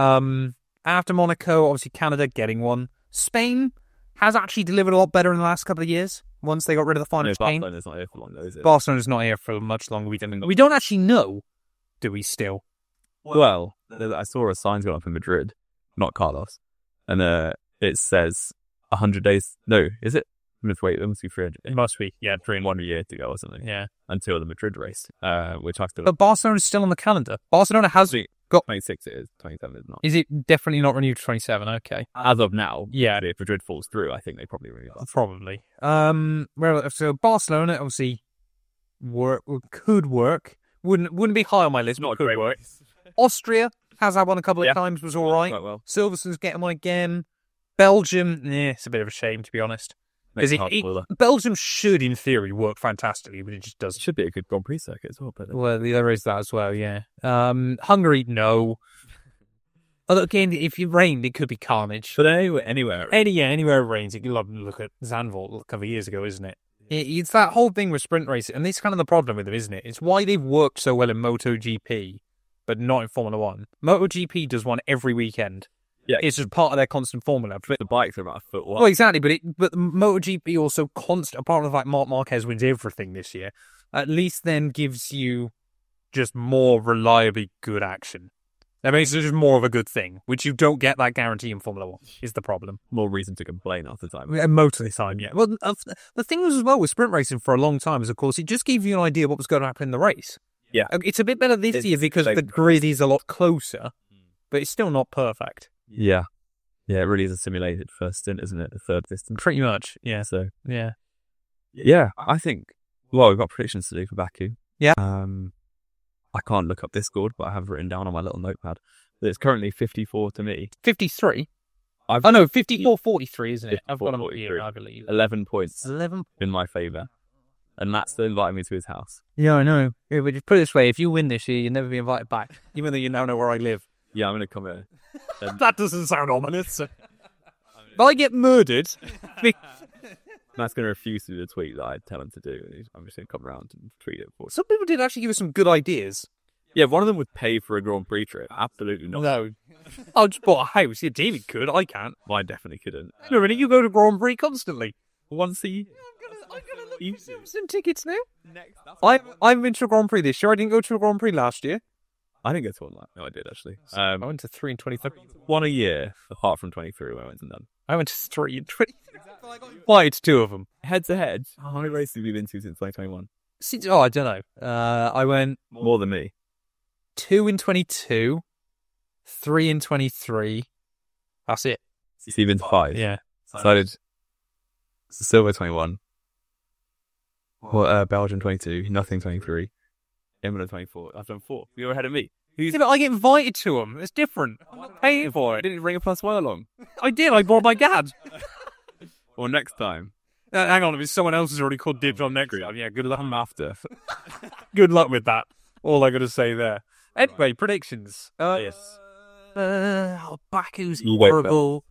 After Monaco, obviously Canada getting one. Spain has actually delivered a lot better in the last couple of years. Once they got rid of the final chain. Barcelona's not here for long, though, is it? Barcelona's not here for much longer. We don't actually know, do we still? Well, I saw a sign's gone up in Madrid, not Carlos, and it says 100 days. No, is it? It must be 300. It must be, yeah. 1 year to go or something. Yeah. Until the Madrid race, which I still. But Barcelona's still on the calendar. Barcelona has got 26. It is 27. Is not. Is it definitely not renewed to 27? Okay. As of now, yeah. If Madrid falls through, I think they probably renew that. Probably. So Barcelona obviously could work. Wouldn't be high on my list. Not could great work. Austria has had one a couple of times. Was all right. Quite well. Silverstone's getting one again. Belgium, it's a bit of a shame to be honest. Belgium should, in theory, work fantastically, but it just doesn't. It should be a good Grand Prix circuit as well. But well, there is that as well, yeah. Hungary, no. Although, again, if it rained, it could be carnage. But anywhere. Anywhere it rains, you can look at Zandvoort a couple of years ago, isn't it? It's that whole thing with sprint racing, and this is kind of the problem with them, isn't it? It's why they've worked so well in MotoGP, but not in Formula 1. MotoGP does one every weekend. Yeah, it's just part of their constant formula. But the bikes are about a foot wide. Well, exactly, but MotoGP also apart from the fact Marc Marquez wins everything this year, at least then gives you just more reliably good action. That makes it just more of a good thing, which you don't get that guarantee in Formula 1, is the problem. More reason to complain half the time. Most of the time, yeah. Well, the thing was as well with sprint racing for a long time is, of course, it just gave you an idea of what was going to happen in the race. Yeah. It's a bit better this year because the grid is a lot closer, but it's still not perfect. Yeah. Yeah, it really is a simulated first stint, isn't it? The third distance. Pretty much, yeah. So, yeah. Yeah, I think, well, we've got predictions to do for Baku. Yeah. I can't look up Discord, but I have written down on my little notepad that it's currently 54 to me. 53? 54-43, isn't it? I've got them here, I believe. 11 points 11 in my favour. And that's to invite me to his house. Yeah, I know. Yeah, but just put it this way, if you win this year, you'll never be invited back, even though you now know where I live. Yeah, I'm going to come here. That doesn't sound ominous. If I get murdered... Matt's going to refuse to do the tweet that I tell him to do. I'm just going to come around and tweet it for you. Some people did actually give us some good ideas. Yeah, one of them would pay for a Grand Prix trip. Absolutely not. No. I just bought a house. Yeah, David could. I can't. Well, I definitely couldn't. No, really, you go to Grand Prix constantly. Once a year. I'm gonna look for some tickets now. I'm into a Grand Prix this year. I didn't go to a Grand Prix last year. I didn't go to one. No, I did actually. I went to 3 and 23. One a year, apart from 23 when I went to none. I went to 3 and 23. Invited to 2 of them. Head to head. How many races have you been to since 2021? I don't know. I went More than me. 2 in 22, 3 in 23. That's it. So you've been to 5? Yeah. So I did Silver 21. Belgium 22. Nothing 23. Imola 24. I've done 4. You're ahead of me. Yeah, but I get invited to them. It's different. I'm not paying for it. Didn't you bring a +1 along? I did. I brought my dad. Well, next time. Hang on. If it's someone else has already called dibs on next time, yeah, good luck. I'm after. Good luck with that. All I got to say there. Anyway, predictions. Yes. Baku's You wait, horrible.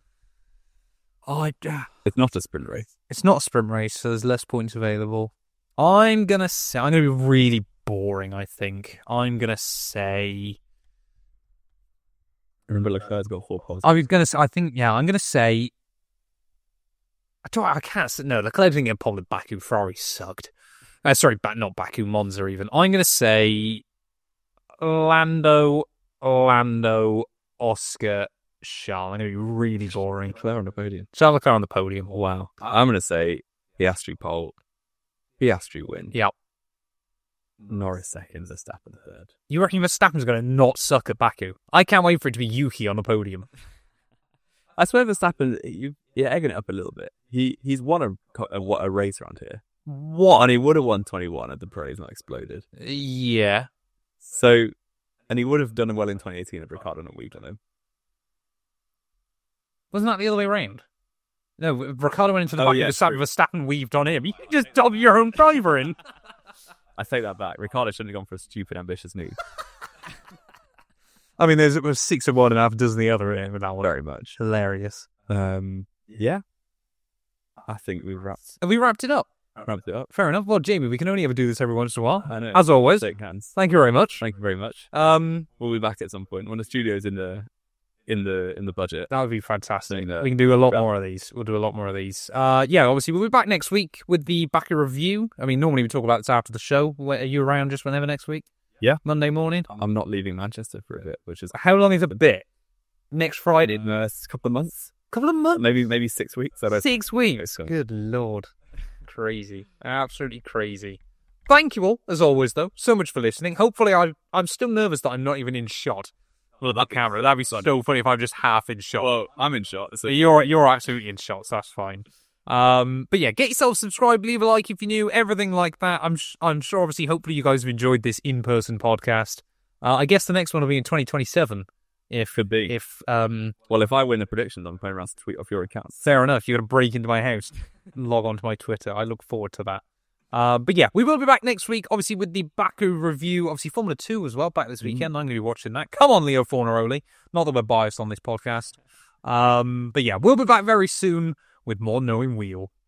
It's not a sprint race. It's not a sprint race, so there's less points available. I'm gonna be really boring. I think I'm gonna say. Remember, Leclerc's got 4 poles. I'm gonna say. I can't say no. Leclerc didn't get a pole with Baku. Ferrari sucked. Not Baku. Monza even. I'm gonna say. Lando, Oscar, Charles. I'm going to be really boring. Leclerc on the podium. Charles Leclerc on the podium. Wow. I'm going to say Piastri pole. Piastri win. Yep. Norris second, Verstappen third. You reckon Verstappen's going to not suck at Baku? I can't wait for it to be Yuki on the podium. I swear Verstappen, you're egging it up a little bit. He's won a race around here. What? And he would have won 21 had the Pirelli's not exploded. Yeah. So, and he would have done well in 2018 if Ricciardo not weaved on him. Wasn't that the other way around? No, Ricciardo went into the Oh, back yeah, of true. Verstappen weaved on him. You can just dub your own driver in. I take that back. Ricciardo shouldn't have gone for a stupid, ambitious move. I mean, there's 6 of one and half dozen the other in with that one. Very much. Hilarious. Yeah. I think we've wrapped Have we wrapped it up? it up. Fair enough. Well, Jamie, we can only ever do this every once in a while. I know. As always. Shake hands. Thank you very much. Thank you very much. That We'll be back at some point when the studio's in the budget. would be fantastic. Saying that- We can do a lot more of these. We'll do a lot more of these. Yeah, obviously, we'll be back next week with the Baku review. I mean, normally we talk about this after the show. Are you around just whenever next week? Yeah. Monday morning? I'm not leaving Manchester for a bit, which is How long is a bit? Next Friday? in a couple of months. Couple of months? Maybe 6 weeks. 6 weeks? So- Good Lord. Crazy. Absolutely crazy. Thank you all, as always, though, so much for listening. Hopefully, I'm still nervous that I'm not even in shot. Well, that camera. That'd be so funny if I'm just half in shot. Well, I'm in shot. So But you're absolutely in shots. That's fine. But yeah, get yourself subscribed, leave a like if you're new, everything like that. I'm sure, obviously, hopefully you guys have enjoyed this in-person podcast. I guess the next one will be in 2027. Could be. Well, if I win the predictions, I'm going around to tweet off your accounts. Fair enough. You're going to break into my house and log on to my Twitter. I look forward to that. But yeah, we will be back next week, obviously, with the Baku review. Obviously, Formula 2 as well, back this weekend. I'm going to be watching that. Come on, Leo Fornaroli. Not that we're biased on this podcast. But yeah, we'll be back very soon with more Knowing Wheel.